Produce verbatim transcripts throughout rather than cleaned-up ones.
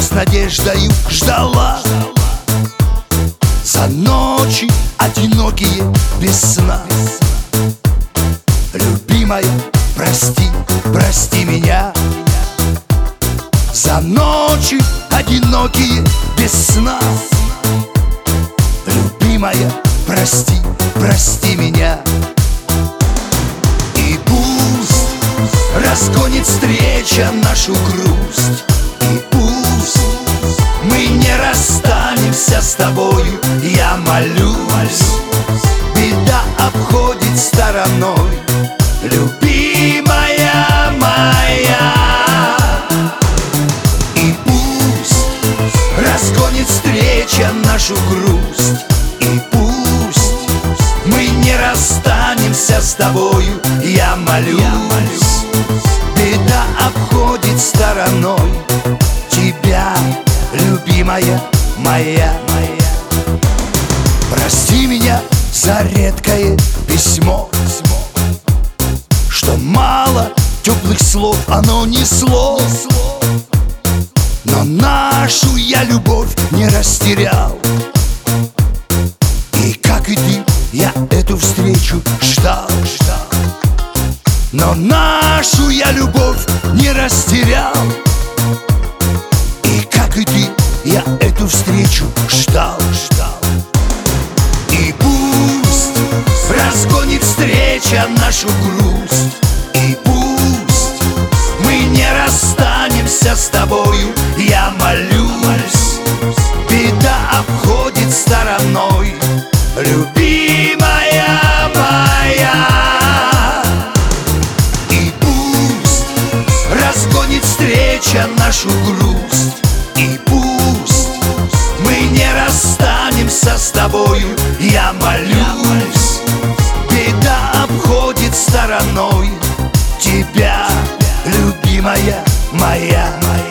с надеждою ждала. За ночи одинокие без сна. Любимая, прости, прости меня. За ночи одинокие без сна. Любимая, прости, прости меня. И пусть разгонит встреча нашу грусть. И пусть мы не расстанемся с тобою, я молюсь. Беда обходит стороной, любимая моя. И пусть разгонит встреча нашу грусть. И пусть мы не расстанемся с тобою, я молюсь. Беда обходит стороной тебя, любимая моя. Прости меня за редкое письмо, что мало теплых слов оно несло. Но нашу я любовь не растерял. И как и ты, я эту встречу ждал. Но нашу я любовь не растерял. И как и ты, я эту встречу ждал. И пусть разгонит встреча нашу грусть. И пусть мы не расстанемся с тобою, я молюсь. Беда обходит стороной, любимая моя. И пусть разгонит встреча нашу грусть. И пусть мы не расстанемся с тобою, я молюсь. Беда обходит стороной тебя, любимая моя.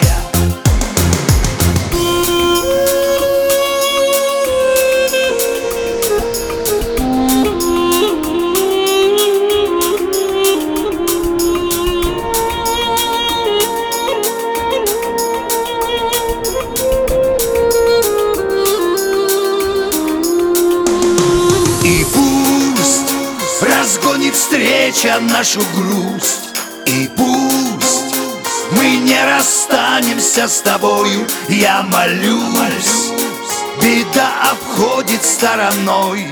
И пусть разгонит встреча нашу грусть. И пусть мы не расстанемся с тобою, я молюсь. Беда обходит стороной,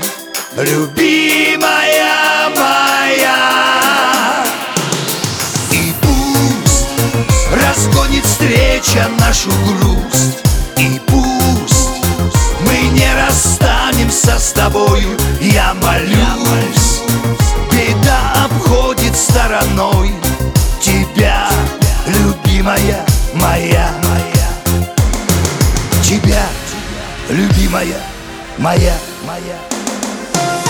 любимая моя. И пусть разгонит встреча нашу грусть. И пусть мы не расстанемся с тобою, я молюсь. Беда обходит стороной тебя, любимая моя. Тебя, любимая моя.